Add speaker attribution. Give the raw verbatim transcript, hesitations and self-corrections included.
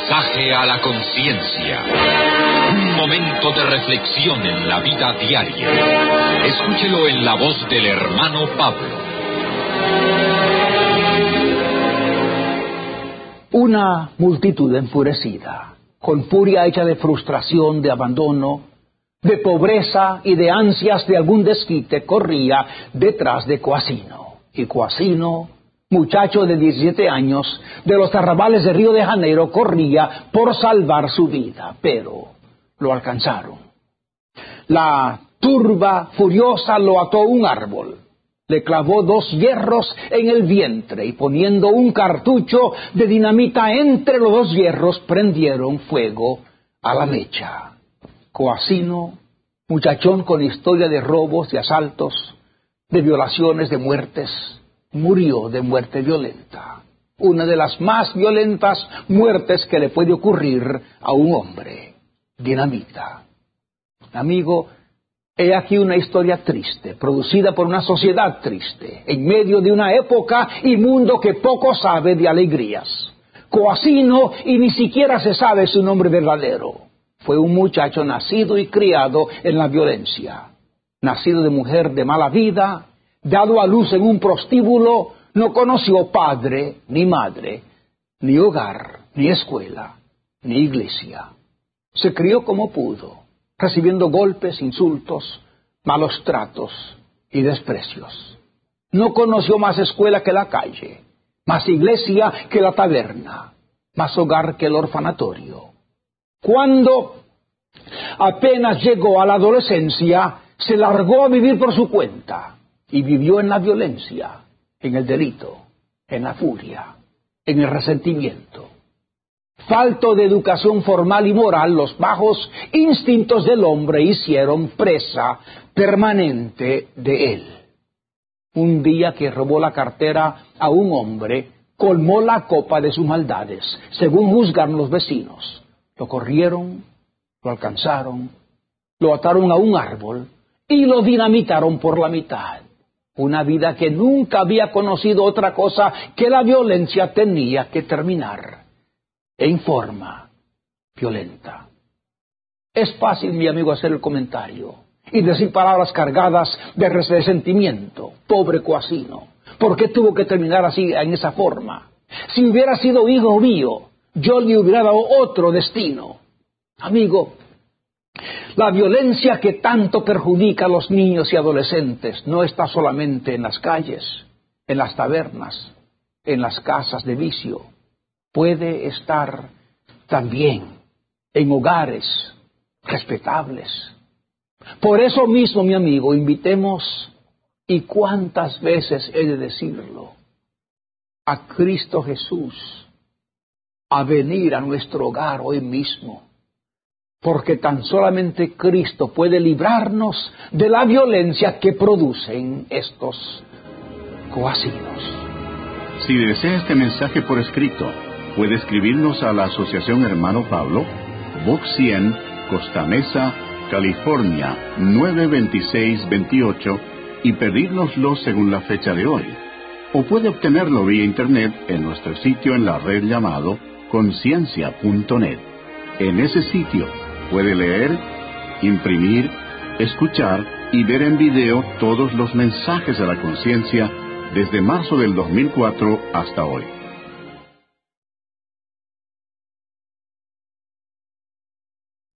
Speaker 1: Mensaje a la conciencia. Un momento de reflexión en la vida diaria. Escúchelo en la voz del hermano Pablo.
Speaker 2: Una multitud enfurecida, con furia hecha de frustración, de abandono, de pobreza y de ansias de algún desquite, corría detrás de Coacino. Y Coacino, muchacho de diecisiete años, de los arrabales de Río de Janeiro, corría por salvar su vida, pero lo alcanzaron. La turba furiosa lo ató a un árbol, le clavó dos hierros en el vientre y poniendo un cartucho de dinamita entre los dos hierros, prendieron fuego a la mecha. Coacino, muchachón con historia de robos, de asaltos, de violaciones, de muertes, murió de muerte violenta. Una de las más violentas muertes que le puede ocurrir a un hombre. Dinamita. Amigo, he aquí una historia triste, producida por una sociedad triste, en medio de una época y mundo que poco sabe de alegrías. Coacino, y ni siquiera se sabe su nombre verdadero, fue un muchacho nacido y criado en la violencia, nacido de mujer de mala vida, dado a luz en un prostíbulo, no conoció padre ni madre, ni hogar, ni escuela, ni iglesia. Se crió como pudo, recibiendo golpes, insultos, malos tratos y desprecios. No conoció más escuela que la calle, más iglesia que la taberna, más hogar que el orfanatorio. Cuando apenas llegó a la adolescencia, se largó a vivir por su cuenta y vivió en la violencia, en el delito, en la furia, en el resentimiento. Falto de educación formal y moral, los bajos instintos del hombre hicieron presa permanente de él. Un día que robó la cartera a un hombre, colmó la copa de sus maldades, según juzgaron los vecinos. Lo corrieron, lo alcanzaron, lo ataron a un árbol y lo dinamitaron por la mitad. Una vida que nunca había conocido otra cosa que la violencia tenía que terminar en forma violenta. Es fácil, mi amigo, hacer el comentario y decir palabras cargadas de resentimiento. Pobre Coacino, ¿por qué tuvo que terminar así, en esa forma? Si hubiera sido hijo mío, yo le hubiera dado otro destino. Amigo, la violencia que tanto perjudica a los niños y adolescentes no está solamente en las calles, en las tabernas, en las casas de vicio. Puede estar también en hogares respetables. Por eso mismo, mi amigo, invitemos, y cuántas veces he de decirlo, a Cristo Jesús a venir a nuestro hogar hoy mismo, porque tan solamente Cristo puede librarnos de la violencia que producen estos coacinos.
Speaker 3: Si desea este mensaje por escrito, puede escribirnos a la Asociación Hermano Pablo, Box cien, Costa Mesa, California, nueve veintiséis veintiocho, y pedírnoslo según la fecha de hoy. O puede obtenerlo vía internet en nuestro sitio en la red llamado conciencia punto net. En ese sitio puede leer, imprimir, escuchar y ver en video todos los mensajes de la conciencia desde marzo del dos mil cuatro hasta hoy.